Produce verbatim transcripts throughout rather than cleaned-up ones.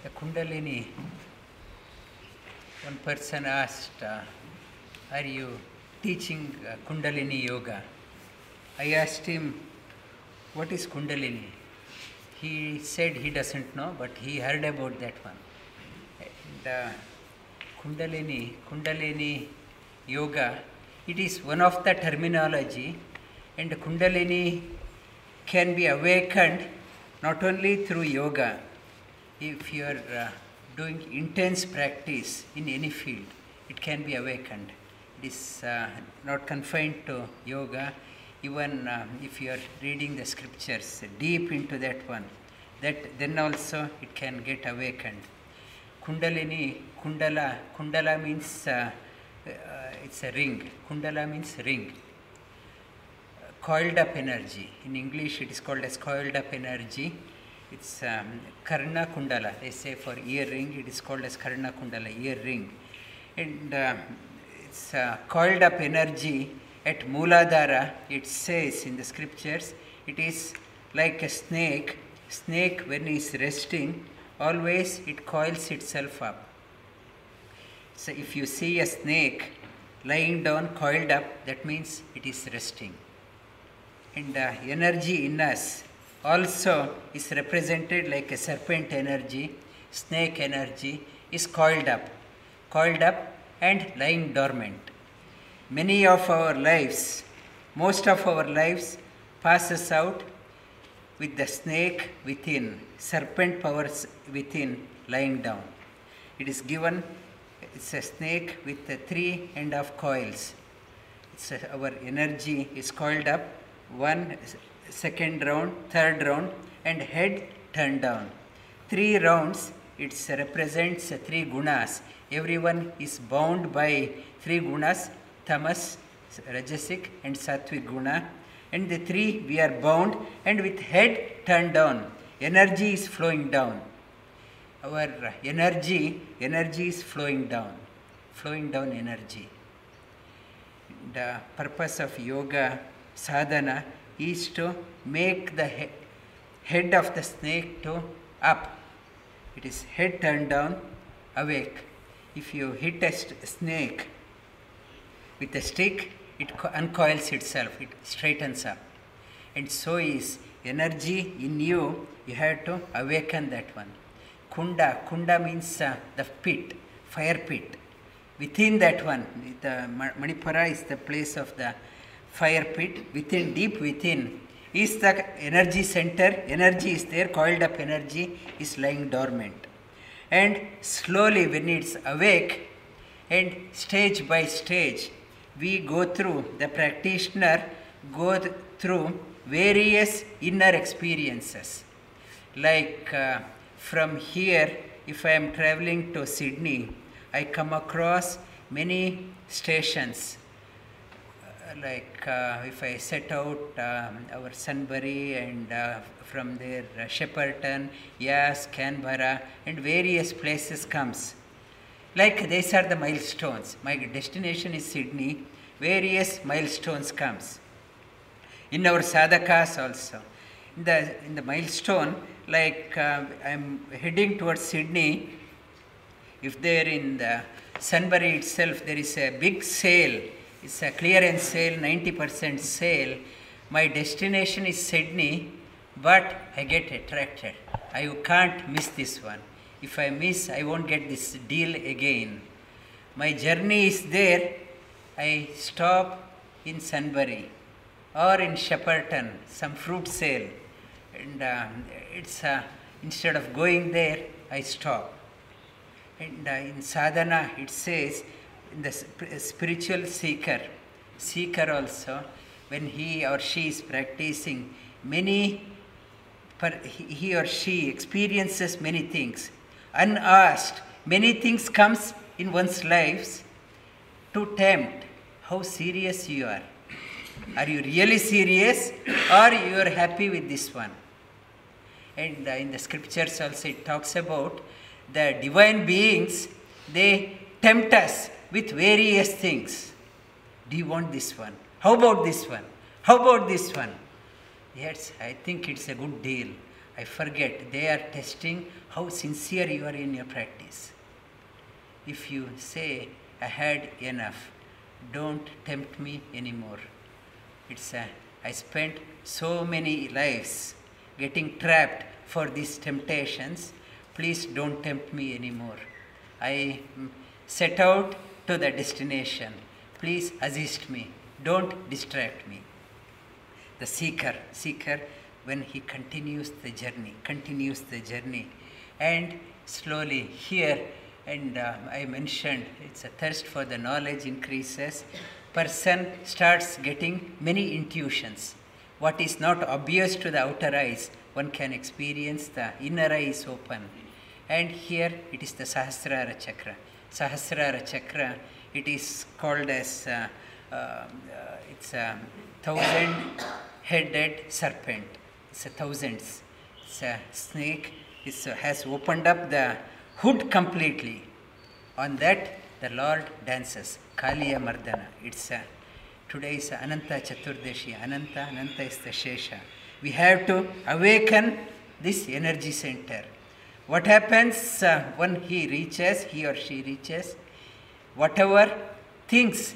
The Kundalini, one person asked, uh, are you teaching uh, Kundalini yoga? I asked him, what is Kundalini? He said he doesn't know, but he heard about that one. And, uh, Kundalini, Kundalini yoga, it is one of the terminology, and Kundalini can be awakened not only through yoga. If you are uh, doing intense practice in any field, it can be awakened. It is uh, not confined to yoga. Even uh, if you are reading the scriptures deep into that one, that then also it can get awakened. Kundalini, Kundala, Kundala means uh, uh, it's a ring. Kundala means ring. Uh, coiled up energy. In English, it is called as coiled up energy. It's um, Karna Kundala. They say for earring, it is called as Karna Kundala, earring. And uh, it's uh, coiled up energy at Mooladhara. It says in the scriptures, it is like a snake. Snake, when it is resting, always it coils itself up. So if you see a snake lying down, coiled up, that means it is resting. And uh, energy in us also is represented like a serpent energy, snake energy is coiled up, coiled up and lying dormant. Many of our lives, most of our lives passes out with the snake within, serpent powers within lying down. It is given, it's a snake with the three end of coils. It's a, our energy is coiled up, one second round, third round, and head turned down. Three rounds, it represents three gunas. Everyone is bound by three gunas, tamas, rajasic, and sattvic guna. And the three we are bound, and with head turned down, energy is flowing down. Our energy, energy is flowing down, flowing down energy. The purpose of yoga sadhana is to make the he- head of the snake to up. It is head turned down, awake. If you hit a st- snake with a stick, it co- uncoils itself, it straightens up. And so is energy in you, you have to awaken that one. Kunda, Kunda means uh, the pit, fire pit. Within that one, the Manipura is the place of the fire pit. Within, deep within, is the energy center. Energy is there, coiled up energy is lying dormant. And slowly when it's awake, and stage by stage, we go through, the practitioner go th- through various inner experiences. Like uh, from here, if I am traveling to Sydney, I come across many stations. Like uh, if I set out um, our Sunbury and uh, from there uh, Shepparton, Yass, Canberra, and various places comes. Like these are the milestones. My destination is Sydney. Various milestones comes. In our sadhakas also. In the, in the milestone, like uh, I am heading towards Sydney, if there in the Sunbury itself there is a big sale, it's a clearance sale, ninety percent sale. My destination is Sydney, but I get attracted. I can't miss this one. If I miss, I won't get this deal again. My journey is there. I stop in Sunbury or in Shepparton, some fruit sale. And uh, it's uh, instead of going there, I stop. And uh, in sadhana, it says, in the sp- spiritual seeker, seeker also, when he or she is practicing, many, per, he or she experiences many things. Unasked, many things comes in one's lives to tempt how serious you are. Are you really serious, or you are happy with this one? And uh, in the scriptures also it talks about the divine beings, they tempt us with various things. Do you want this one? How about this one? How about this one? Yes, I think it's a good deal. I forget. They are testing how sincere you are in your practice. If you say, I had enough, don't tempt me anymore. It's a, I spent so many lives getting trapped for these temptations. Please don't tempt me anymore. I set out to the destination. Please assist me. Don't distract me. The seeker, seeker, when he continues the journey, continues the journey, and slowly here, and uh, I mentioned, it's a thirst for the knowledge increases. Person starts getting many intuitions. What is not obvious to the outer eyes, one can experience the inner eye is open. And here it is the Sahasrara Chakra. Sahasrara Chakra, it is called as, uh, uh, uh, it's a thousand-headed serpent. It's a thousands. It's a snake. It has opened up the hood completely. On that, the Lord dances. Kaliya Mardana. It's a, today is Ananta Chaturdashi. Ananta, Ananta is the Shesha. We have to awaken this energy center. What happens uh, when he reaches, he or she reaches, whatever things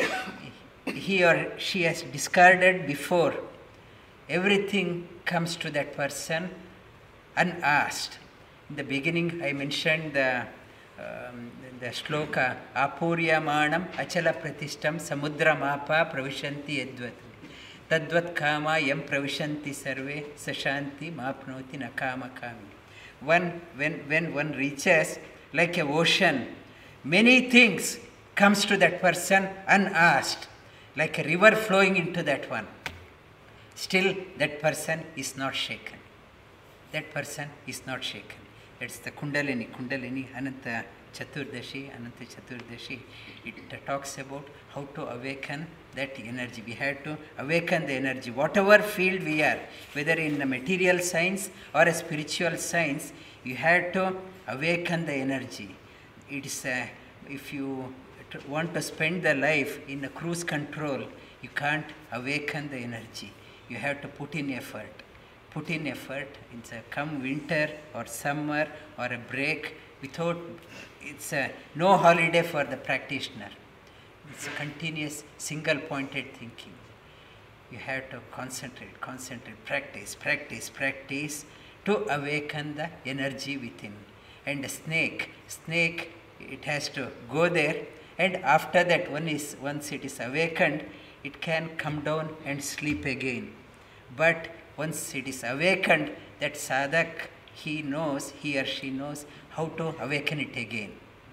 he or she has discarded before, everything comes to that person unasked. In the beginning, I mentioned the, um, the shloka, Apuryamanam achala pratishtam samudra mapa pravishanti yadvat. Tadvat kama yam pravishanti sarve sashanti mapnoti nakama kami. One, when, when one reaches like a ocean, many things comes to that person unasked, like a river flowing into that one. Still, that person is not shaken. That person is not shaken. It's the Kundalini, Kundalini, Ananta Chaturdashi, Ananta Chaturdashi. It uh, talks about how to awaken that energy. We have to awaken the energy. Whatever field we are, whether in a material science or a spiritual science, you have to awaken the energy. It is a, if you want to spend the life in a cruise control, you can't awaken the energy. You have to put in effort. Put in effort. It's a come winter or summer or a break without, it's a no holiday for the practitioner. It's a continuous single pointed thinking. You have to concentrate, concentrate, practice, practice, practice to awaken the energy within. And a snake, snake, it has to go there, and after that, one is, once it is awakened, it can come down and sleep again. But once it is awakened, that sadhak, he knows, he or she knows how to awaken it again.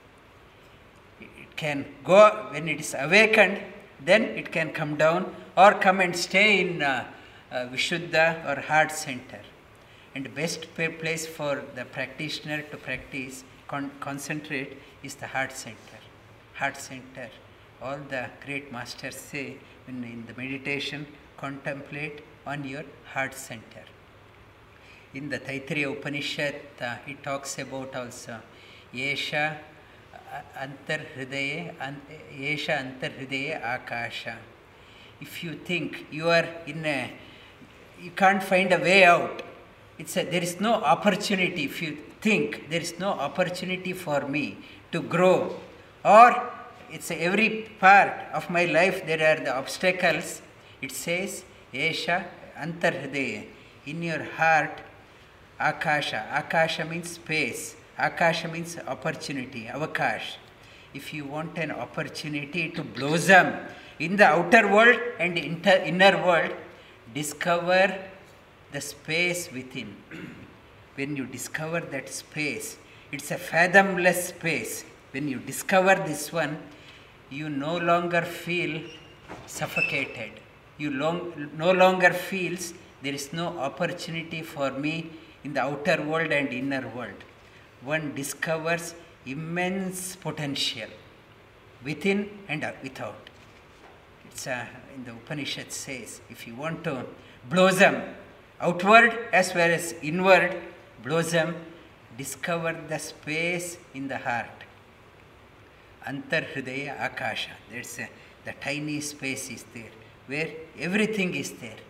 It can go, when it is awakened, then it can come down or come and stay in uh, uh, Vishuddha or heart center. And the best place for the practitioner to practice, con concentrate, is the heart center. Heart center. All the great masters say, when in the meditation, contemplate on your heart center. In the Taittiriya Upanishad, uh, it talks about also, Yesha Antarhridaye, Yesha Antarhridaye Akasha. If you think you are in a, you can't find a way out, it's a, there is no opportunity. If you think there is no opportunity for me to grow, or it's a, every part of my life there are the obstacles, it says, Yesha Antarhridaye, in your heart, Akasha. Akasha means space. Akasha means opportunity, Avakash. If you want an opportunity to blossom in the outer world and inter, inner world, discover the space within. When you discover that space, it's a fathomless space. When you discover this one, you no longer feel suffocated. You long, no longer feels there is no opportunity for me in the outer world and inner world. One discovers immense potential within and without. It's a, in the Upanishad says, if you want to blossom outward as well as inward, blossom, discover the space in the heart. Antarhridaya Akasha. That's a, the tiny space is there, where everything is there.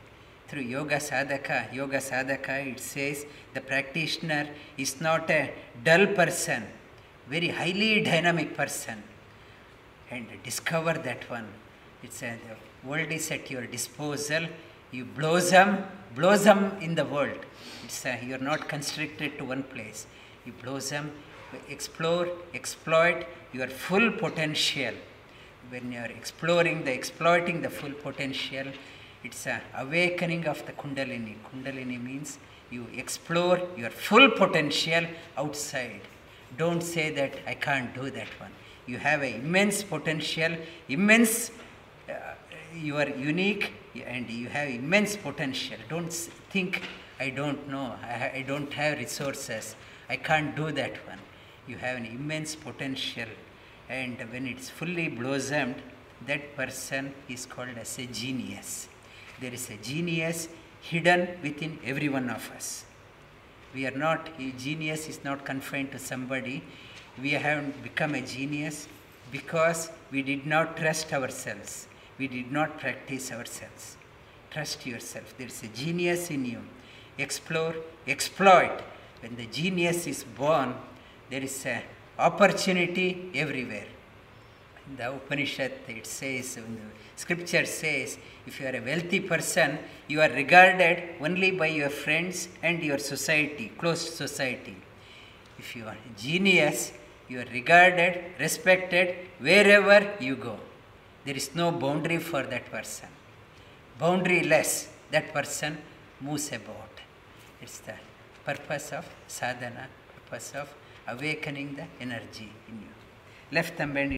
through yoga sadhaka, yoga sadhaka, it says the practitioner is not a dull person, very highly dynamic person. And discover that one. It's a, the world is at your disposal. You blossom, blossom in the world. It's a, you're not constricted to one place. You blossom, explore, exploit your full potential. When you're exploring the, exploiting the full potential, it's an awakening of the Kundalini. Kundalini means you explore your full potential outside. Don't say that I can't do that one. You have an immense potential, immense, uh, you are unique and you have immense potential. Don't think, I don't know, I, I don't have resources, I can't do that one. You have an immense potential, and when it's fully blossomed, that person is called as a genius. There is a genius hidden within every one of us. We are not, a genius is not confined to somebody. We have become a genius because we did not trust ourselves. We did not practice ourselves. Trust yourself. There is a genius in you. Explore, exploit. When the genius is born, there is an opportunity everywhere. In the Upanishad, it says, when the scripture says, if you are a wealthy person, you are regarded only by your friends and your society, close society. If you are a genius, you are regarded, respected wherever you go. There is no boundary for that person. Boundaryless, that person moves about. It's the purpose of sadhana, purpose of awakening the energy in you. Left thumb bend.